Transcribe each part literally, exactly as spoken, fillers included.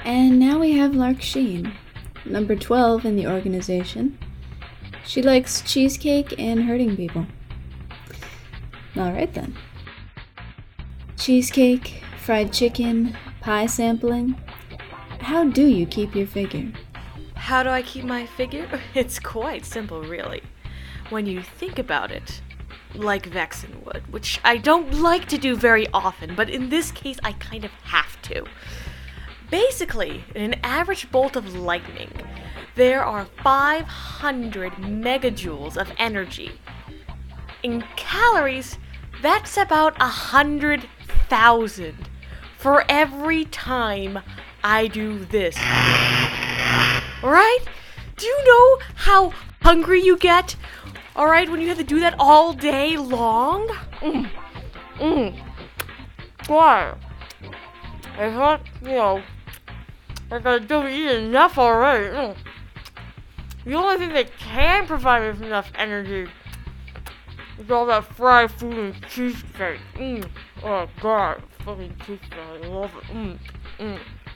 And now we have Lark Sheen, number twelve in the organization. She likes cheesecake and hurting people. Alright then. Cheesecake, fried chicken, pie sampling. How do you keep your figure? How do I keep my figure? It's quite simple, really. When you think about it, like Vexen would, which I don't like to do very often, but in this case I kind of have to. Basically, in an average bolt of lightning, there are five hundred megajoules of energy. In calories, that's about one hundred thousand for every time I do this. Alright? Do you know how hungry you get? Alright, when you have to do that all day long? Mm. Mm. Why? I thought, you know, I gotta do eat enough already. Mm. The only thing that can provide me with enough energy is all that fried food and cheesecake. Mm. Oh god, fucking cheesecake, I love it. Mm. Mm.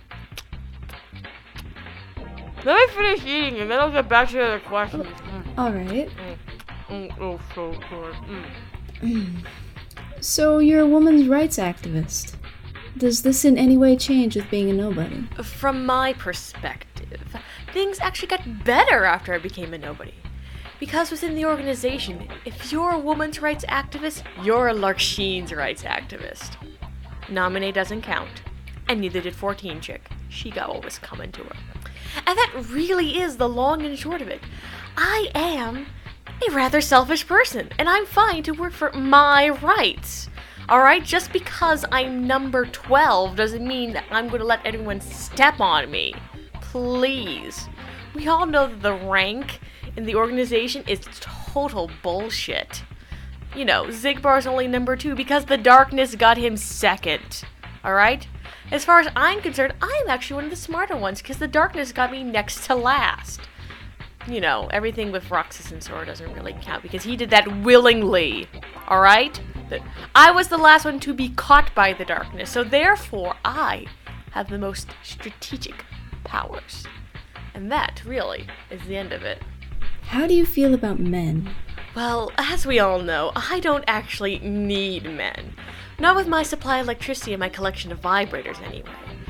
Let me finish eating and then I'll get back to the other questions. Mm. Alright. Mm. Mm. Oh, so good. Mm. So you're a women's rights activist. Does this in any way change with being a nobody? From my perspective, things actually got better after I became a nobody. Because within the organization, if you're a women's rights activist, you're a Lark Sheen's rights activist. Nominee doesn't count. And neither did fourteen Chick. She got what was coming to her. And that really is the long and short of it. I am a rather selfish person, and I'm fine to work for my rights. Alright, just because I'm number twelve doesn't mean that I'm going to let everyone step on me. Please. We all know that the rank in the organization is total bullshit. You know, Xigbar's only number two because the darkness got him second. Alright? As far as I'm concerned, I'm actually one of the smarter ones because the darkness got me next to last. You know, everything with Roxas and Sora doesn't really count because he did that willingly. Alright? I was the last one to be caught by the darkness, so therefore I have the most strategic powers. And that, really, is the end of it. How do you feel about men? Well, as we all know, I don't actually need men. Not with my supply of electricity and my collection of vibrators, anyway.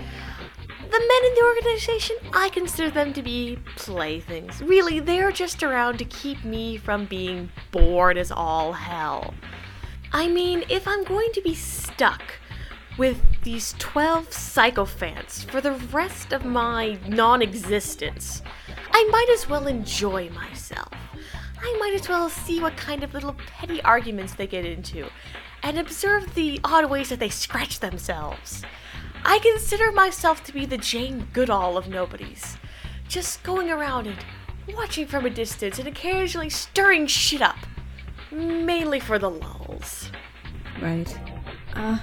The men in the organization, I consider them to be playthings. Really, they're just around to keep me from being bored as all hell. I mean, if I'm going to be stuck with these twelve sycophants for the rest of my non-existence, I might as well enjoy myself. I might as well see what kind of little petty arguments they get into, and observe the odd ways that they scratch themselves. I consider myself to be the Jane Goodall of nobodies, just going around and watching from a distance and occasionally stirring shit up. Mainly for the lulz. Right. Uh,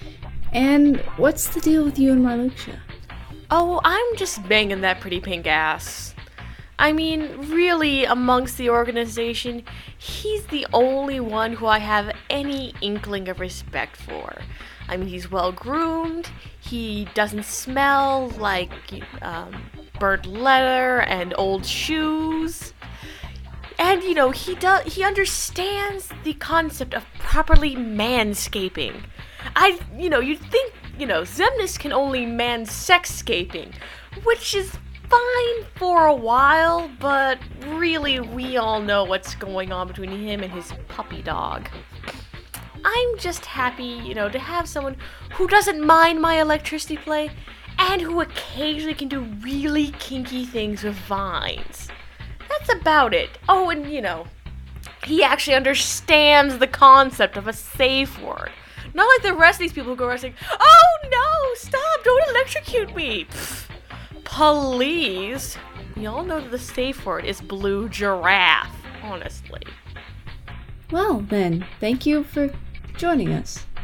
and what's the deal with you and Marluxia? Oh, I'm just banging that pretty pink ass. I mean, really, amongst the organization, he's the only one who I have any inkling of respect for. I mean, he's well-groomed, he doesn't smell like um, burnt leather and old shoes. And, you know, he does, he understands the concept of properly manscaping. I, you know, you'd think, you know, Xemnas can only man-sexscaping, which is fine for a while, but really we all know what's going on between him and his puppy dog. I'm just happy, you know, to have someone who doesn't mind my electricity play and who occasionally can do really kinky things with vines. That's about it. Oh, and, you know, he actually understands the concept of a safe word. Not like the rest of these people who go around saying, "Oh no, stop, don't electrocute me." Pfft, please. We all know that the safe word is blue giraffe, honestly. Well, then, thank you for joining us.